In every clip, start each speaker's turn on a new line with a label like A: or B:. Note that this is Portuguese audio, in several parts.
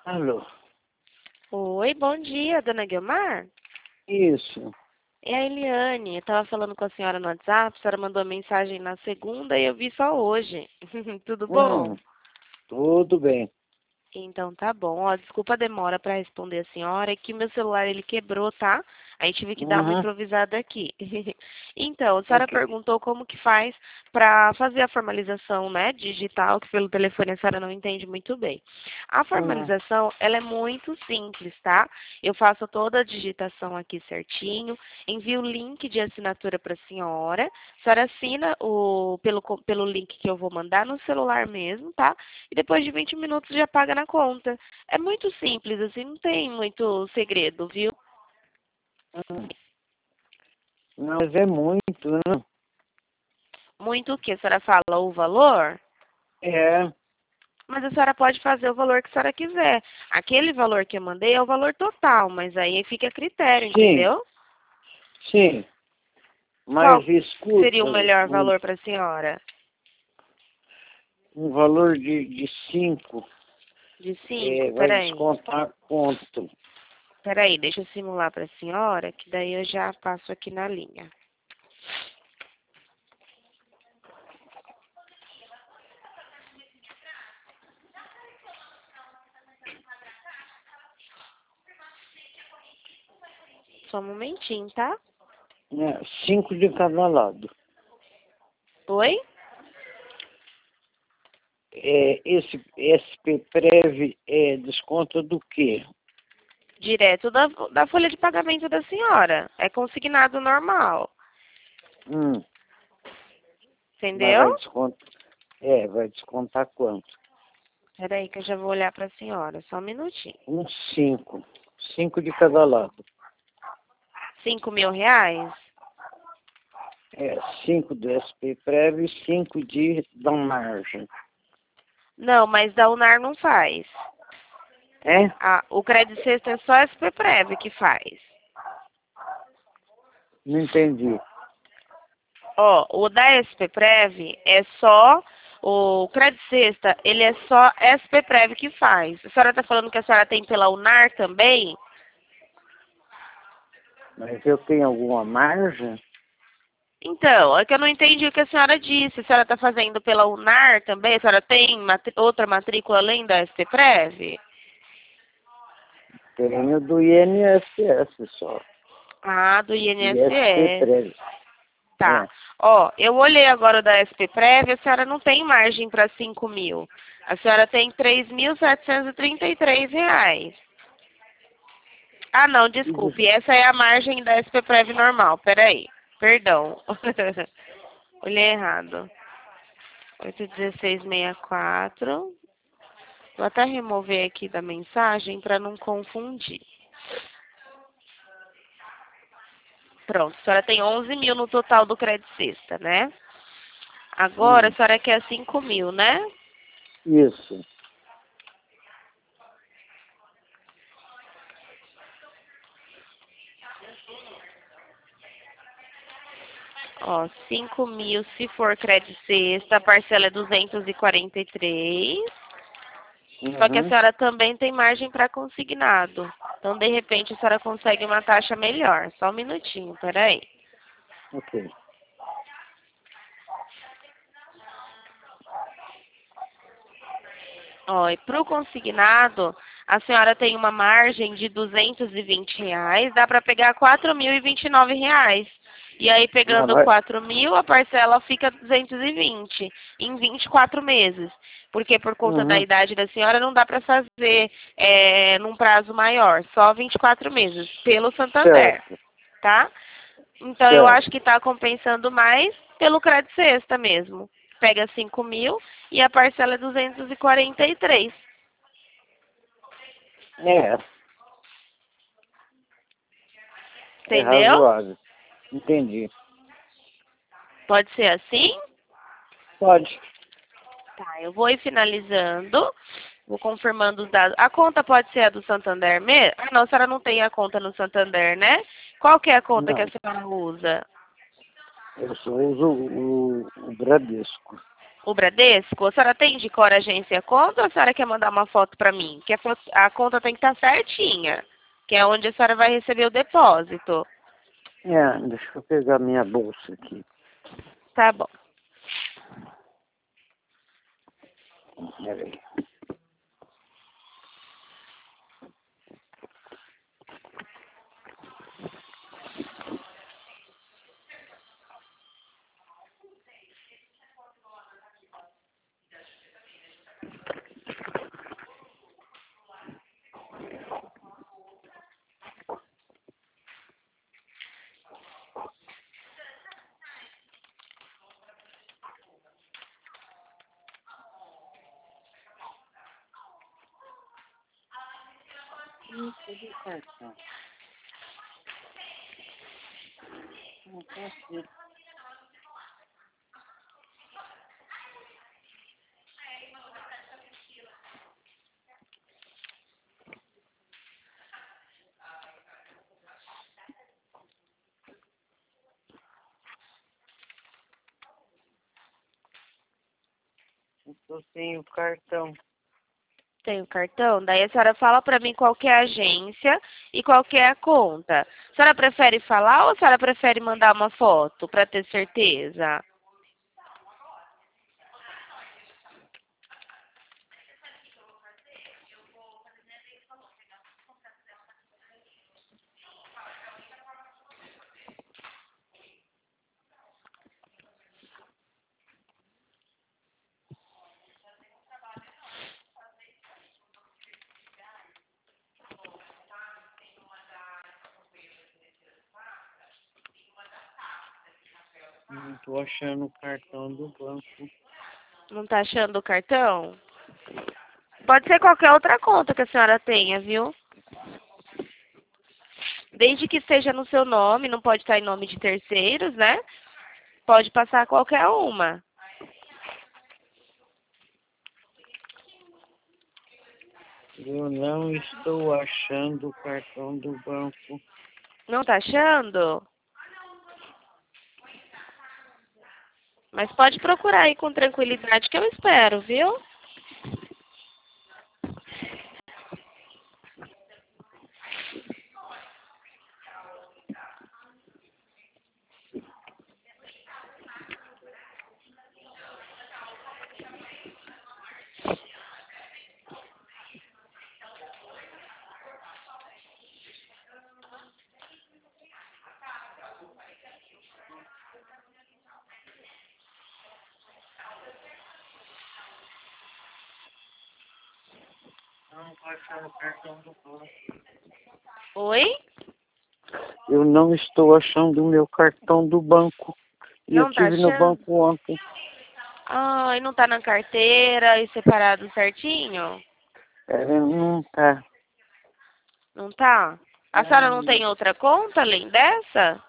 A: Alô?
B: Oi, bom dia, dona Guilmar.
A: Isso.
B: É a Eliane. Eu estava falando com a senhora no WhatsApp, a senhora mandou mensagem na segunda e eu vi só hoje. Tudo bom?
A: Hum, tudo bem.
B: Então tá bom. Ó, desculpa a demora para responder a senhora, é que meu celular ele quebrou, tá? Aí tive que dar uma
A: Uhum,
B: improvisada aqui. Então, a senhora
A: ok.
B: perguntou como que faz para fazer a formalização, né, digital, que pelo telefone a senhora não entende muito bem. A
A: Uhum,
B: formalização, ela é muito simples, tá? Eu faço toda a digitação aqui certinho, envio o link de assinatura para a senhora. A senhora assina pelo link que eu vou mandar no celular mesmo, tá? E depois de 20 minutos já paga na conta. É muito simples, assim, não tem muito segredo, viu?
A: uhum. Não, mas é muito, né?
B: Muito o que? A senhora fala o valor?
A: É,
B: Mas a senhora pode fazer o valor que a senhora quiser. Aquele valor que eu mandei é o valor total, mas aí fica a critério,
A: sim,
B: entendeu?
A: sim. Mas
B: Qual seria
A: escuta,
B: o melhor
A: um,
B: valor para a senhora?
A: um valor de 5
B: De 5.
A: vai
B: Peraí.
A: descontar quanto?
B: Peraí, deixa eu simular para a senhora, que daí eu já passo aqui na linha. Só um momentinho, tá?
A: É, 5 de cada lado.
B: Oi?
A: Esse SP-Prev desconta do quê?
B: Direto da folha de pagamento da senhora. É consignado normal.
A: Hum, mas
B: Entendeu?
A: vai descontar quanto?
B: Peraí que eu já vou olhar para a senhora. Só um minutinho.
A: Uns 5. 5 de cada lado.
B: 5.000 reais?
A: 5 do SP-Prev e 5 da margem.
B: Não, mas da Unar não faz.
A: É?
B: O Crédito Sexto é só a SPPrev que faz.
A: Não entendi.
B: Ó, o da SPPrev é só... O Crédito Sexta, ele é só SPPrev que faz. A senhora está falando que a senhora tem pela Unar também?
A: Mas eu tenho alguma margem?
B: Então, é que eu não entendi o que a senhora disse. A senhora está fazendo pela Unar também? A senhora tem outra matrícula além da SPPrev?
A: Tenho do INSS só.
B: Ah, do
A: E
B: INSS.
A: SP-Prev.
B: Tá.
A: É.
B: Ó, eu olhei agora o da SPPrev, a senhora não tem margem para 5.000. A senhora tem 3.733 reais. Ah, não,
A: E de-
B: desculpe. Essa é a margem da SPPrev normal. Peraí. Perdão. Olhei errado. 81664. Vou até remover aqui da mensagem para não confundir. Pronto, a senhora tem 11.000 no total do crédito sexta, né? Agora a
A: hum,
B: senhora quer 5.000, né?
A: isso.
B: Ó, 5.000 se for crédito sexta, a parcela é 243. Só que a
A: Uhum.
B: senhora também tem margem para consignado. Então, de repente, a senhora consegue uma taxa melhor. Só um minutinho, peraí.
A: Ok.
B: Ó, e para o consignado, a senhora tem uma margem de 220 reais, dá para pegar 4.029 reais. E aí,
A: Mas
B: pegando
A: vai,
B: 4.000, a parcela fica 220 em 24 meses. Porque por conta da
A: uhum.
B: idade da senhora, não dá para fazer num prazo maior, só 24 meses, pelo Santander,
A: Certo,
B: tá? Então, eu acho
A: certo.
B: que está compensando mais pelo crédito sexta mesmo. Pega 5.000 e a parcela é 243.
A: É, é
B: Entendeu?
A: razoável. Entendi.
B: Pode ser assim?
A: Pode.
B: Tá, eu vou ir finalizando. Vou confirmando os dados. A conta pode ser a do Santander mesmo? Ah, não, a senhora não tem a conta no Santander, né? Qual que é a conta que a
A: Não,
B: senhora usa?
A: eu só uso o Bradesco.
B: O Bradesco? A senhora tem de cor a agência e a conta ou a senhora quer mandar uma foto para mim? Que a conta tem que estar certinha, que é onde a senhora vai receber o depósito.
A: Deixa eu pegar minha bolsa aqui.
B: Tá bom.
A: Peraí. Cadê o cartão? Não tá aqui. Eu tô sem o cartão.
B: Tem o cartão? Daí a senhora fala para mim qual que é a agência e qual que é a conta. A senhora prefere falar ou a senhora prefere mandar uma foto para ter certeza?
A: Não tô achando o cartão do banco.
B: Não tá achando o cartão? Pode ser qualquer outra conta que a senhora tenha, viu? Desde que esteja no seu nome, não pode estar em nome de terceiros, né? Pode passar qualquer uma.
A: Eu não estou achando o cartão do banco.
B: Não tá achando? Mas pode procurar aí com tranquilidade que eu espero, viu?
A: Não tô achando o cartão do banco.
B: Oi?
A: Eu não estou achando o meu cartão do banco. E eu
B: Não tá
A: tive no
B: achando?
A: banco ontem.
B: Ai, não tá na carteira e separado certinho?
A: Não tá.
B: Não tá? A senhora não tem outra conta além dessa?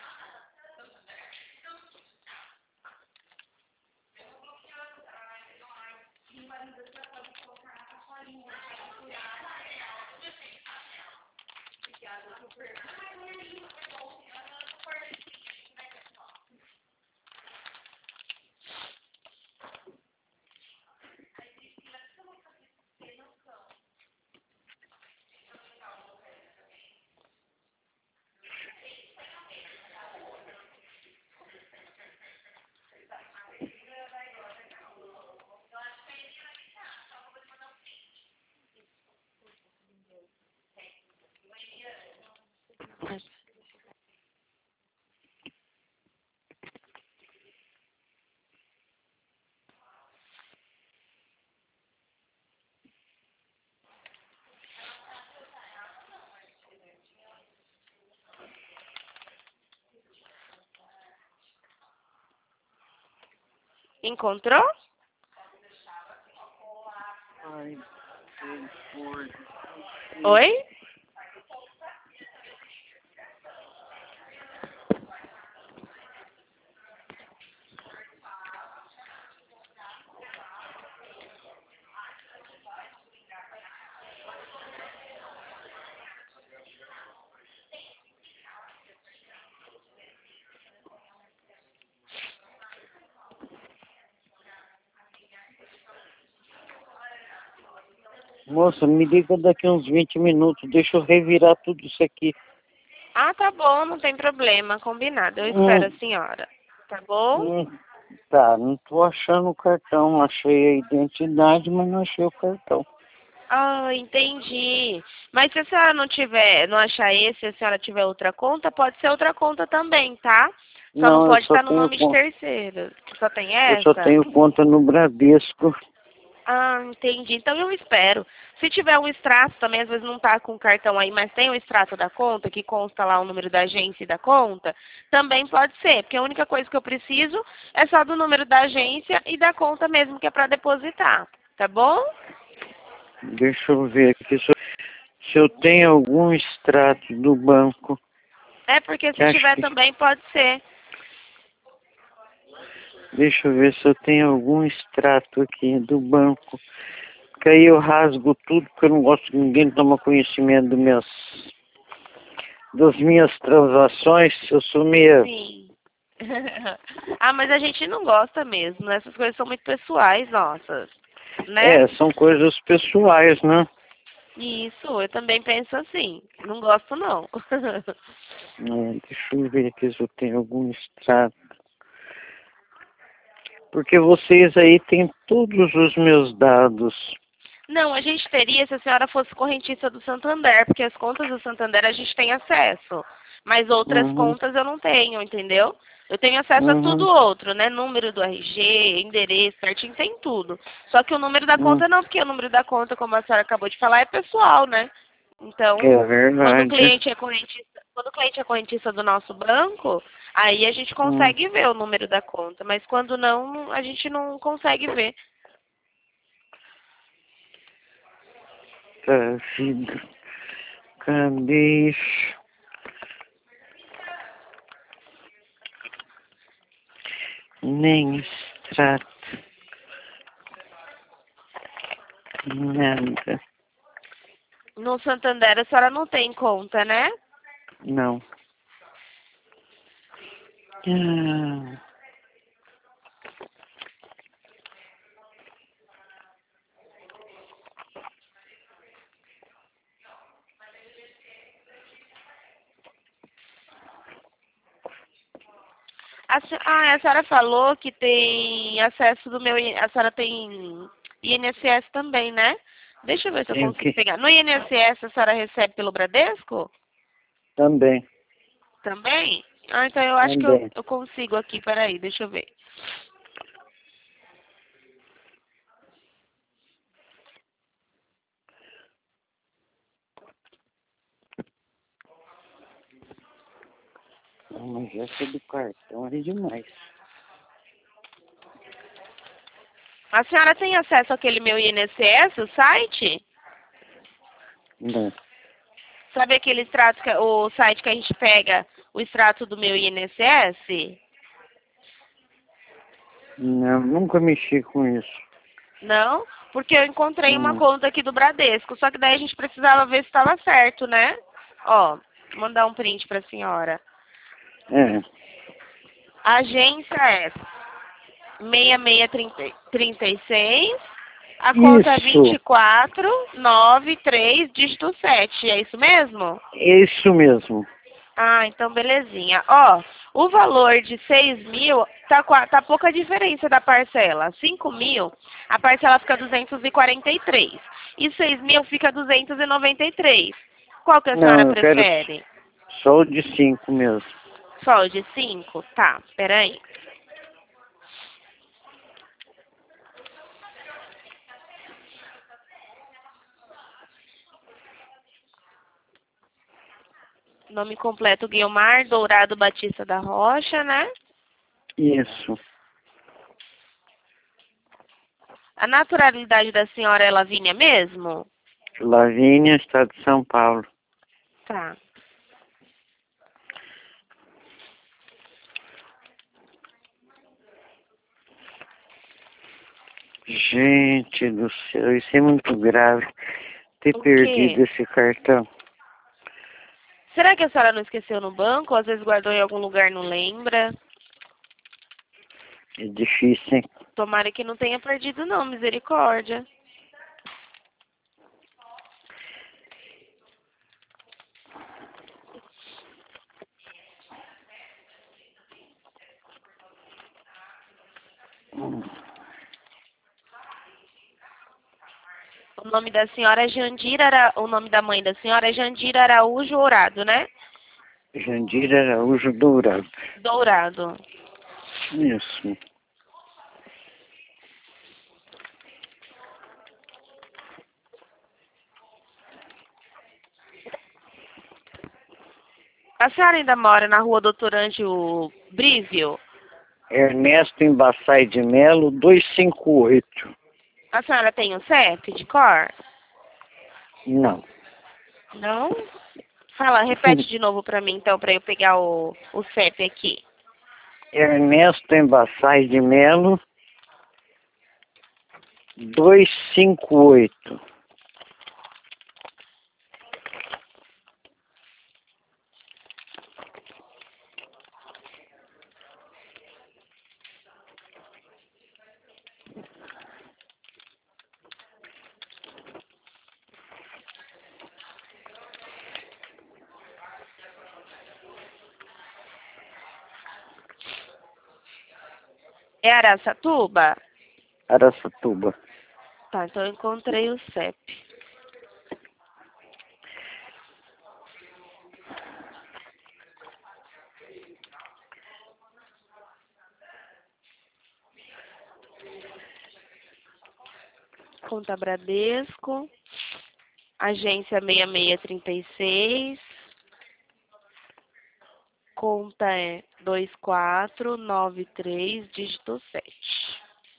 B: Encontrou?
A: Ai, por...
B: Oi?
A: Moça, me liga daqui uns 20 minutos. Deixa eu revirar tudo isso aqui.
B: Ah, tá bom, não tem problema, combinado. Eu espero a
A: Hum,
B: senhora. Tá bom?
A: tá, não tô achando o cartão. Achei a identidade, mas não achei o cartão.
B: Ah, entendi. Mas se a senhora não tiver, não achar esse, se a senhora tiver outra conta, pode ser outra conta também, tá? Só não
A: Não, eu
B: pode
A: só
B: estar no
A: tenho
B: nome de
A: conta.
B: terceiro. Só tem
A: Eu só
B: essa?
A: tenho conta no Bradesco.
B: Ah, entendi. Então eu espero. Se tiver um extrato também, às vezes não tá com o cartão aí, mas tem o extrato da conta, que consta lá o número da agência e da conta, também pode ser, porque a única coisa que eu preciso é só do número da agência e da conta mesmo, que é para depositar. Tá bom?
A: Deixa eu ver aqui se eu tenho algum extrato do banco.
B: É porque
A: Que
B: se
A: acho
B: tiver
A: que.
B: também pode ser.
A: Deixa eu ver se eu tenho algum extrato aqui do banco. Que aí eu rasgo tudo, porque eu não gosto que ninguém tome conhecimento das minhas transações. Eu sou meio.
B: Sim. Ah, mas a gente não gosta mesmo, né? Essas coisas são muito pessoais, nossas, né?
A: É, são coisas pessoais, né?
B: Isso, eu também penso assim. Não gosto, não.
A: Deixa eu ver aqui se eu tenho algum extrato. Porque vocês aí têm todos os meus dados.
B: Não, a gente teria se a senhora fosse correntista do Santander, porque as contas do Santander a gente tem acesso, mas outras
A: Uhum,
B: contas eu não tenho, entendeu? Eu tenho acesso a tudo
A: uhum,
B: outro, né? Número do RG, endereço, certinho, tem tudo. Só que o número da
A: uhum.
B: conta não, porque o número da conta, como a senhora acabou de falar, é pessoal, né? Então,
A: É verdade.
B: quando o cliente é correntista do nosso banco, aí a gente
A: Hum,
B: consegue ver o número da conta, mas quando não, a gente não consegue ver.
A: tá, vida. Cadê isso? Nem extrato, nada.
B: No Santander a senhora não tem conta, né?
A: Não. Ah,
B: A senhora falou que tem acesso do meu. A senhora tem INSS também, né? Deixa eu ver se eu
A: tenho
B: consigo
A: que.
B: pegar. No INSS a senhora recebe pelo Bradesco?
A: Também,
B: Também? Ah, então eu acho que
A: também.
B: eu consigo aqui. Peraí, deixa eu ver.
A: Não, mas essa do cartão é demais.
B: A senhora tem acesso àquele meu INSS, o site?
A: Não,
B: Sabe aquele extrato, o site que a gente pega o extrato do meu INSS?
A: não, nunca mexi com isso.
B: Não? Porque eu encontrei uma
A: Hum,
B: conta aqui do Bradesco, só que daí a gente precisava ver se estava certo, né? Ó, vou mandar um print para a senhora.
A: é,
B: A agência é 6636, a conta é
A: isso,
B: 24993, dígito 7, é isso mesmo?
A: isso mesmo.
B: Ah, então belezinha. Ó, o valor de 6.000, tá pouca diferença da parcela. 5.000, a parcela fica 243. E 6.000 fica 293. Qual que a senhora
A: Não, eu quero
B: prefere?
A: só o de 5 mesmo.
B: Só o de 5? Tá, peraí. Nome completo, Guilmar Dourado Batista da Rocha, né?
A: Isso,
B: A naturalidade da senhora é Lavínia mesmo?
A: Lavínia, estado de São Paulo.
B: Tá.
A: Gente do céu, isso é muito grave. Ter
B: O
A: perdido
B: quê?
A: esse cartão.
B: Será que a senhora não esqueceu no banco? Ou às vezes guardou em algum lugar, não lembra?
A: É difícil, hein?
B: Tomara que não tenha perdido, não, misericórdia. O nome da senhora é Jandira, o nome da mãe da senhora é Jandira Araújo Dourado, né?
A: Jandira Araújo Dourado.
B: Dourado.
A: Isso.
B: A senhora ainda mora na rua Doutor Ângelo Brísio?
A: Ernesto Embaçai de Melo, 258.
B: A senhora tem o CEP de cor?
A: Não.
B: Não? Fala, repete de novo para mim, então, para eu pegar o CEP aqui.
A: Ernesto Embaçai de Melo, 258.
B: É Araçatuba?
A: Araçatuba.
B: Tá, então eu encontrei o CEP. Conta Bradesco, agência 6636, conta é 2493, dígito 7.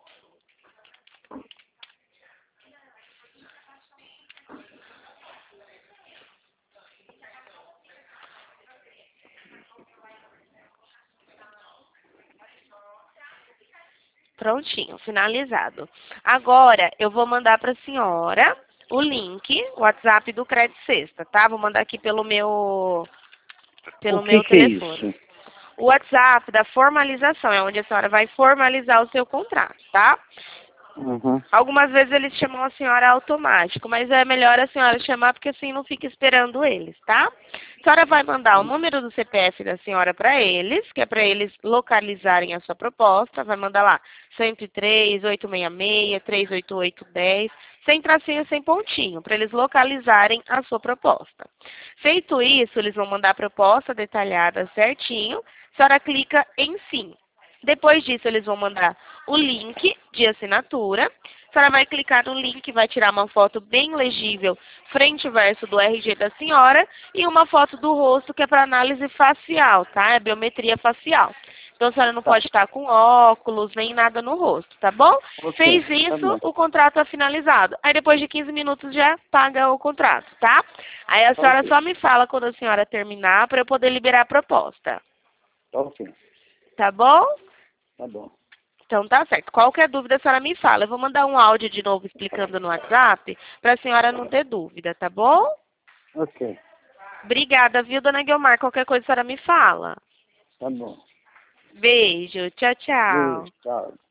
B: Prontinho, finalizado. Agora, eu vou mandar para a senhora o link, o WhatsApp do Crédito Sexta, tá? Vou mandar aqui pelo meu
A: Que é
B: telefone.
A: isso?
B: O WhatsApp da formalização é onde a senhora vai formalizar o seu contrato, tá?
A: Uhum.
B: Algumas vezes eles chamam a senhora automático, mas é melhor a senhora chamar porque assim não fica esperando eles, tá? A senhora vai mandar o número do CPF da senhora para eles, que é para eles localizarem a sua proposta. Vai mandar lá 103, 866, 38810, sem tracinho, sem pontinho, para eles localizarem a sua proposta. Feito isso, eles vão mandar a proposta detalhada certinho. A senhora clica em sim. Depois disso, eles vão mandar o link de assinatura. A senhora vai clicar no link, vai tirar uma foto bem legível, frente e verso do RG da senhora, e uma foto do rosto, que é para análise facial, tá? É biometria facial. Então, a senhora não pode estar com óculos, nem nada no rosto, tá bom?
A: Ok,
B: Fez
A: tá
B: isso,
A: bom.
B: o contrato é finalizado. Aí, depois de 15 minutos, já paga o contrato, tá? Aí, a senhora
A: Ok,
B: só me fala quando a senhora terminar, para eu poder liberar a proposta.
A: ok,
B: Tá bom?
A: tá bom.
B: Então tá certo. Qualquer dúvida a senhora me fala. Eu vou mandar um áudio de novo explicando no WhatsApp para a senhora não ter dúvida, tá bom?
A: Ok,
B: Obrigada, viu, dona Guilmar? Qualquer coisa a senhora me fala.
A: tá bom.
B: Beijo. Tchau,
A: Beijo,
B: tchau.
A: tchau.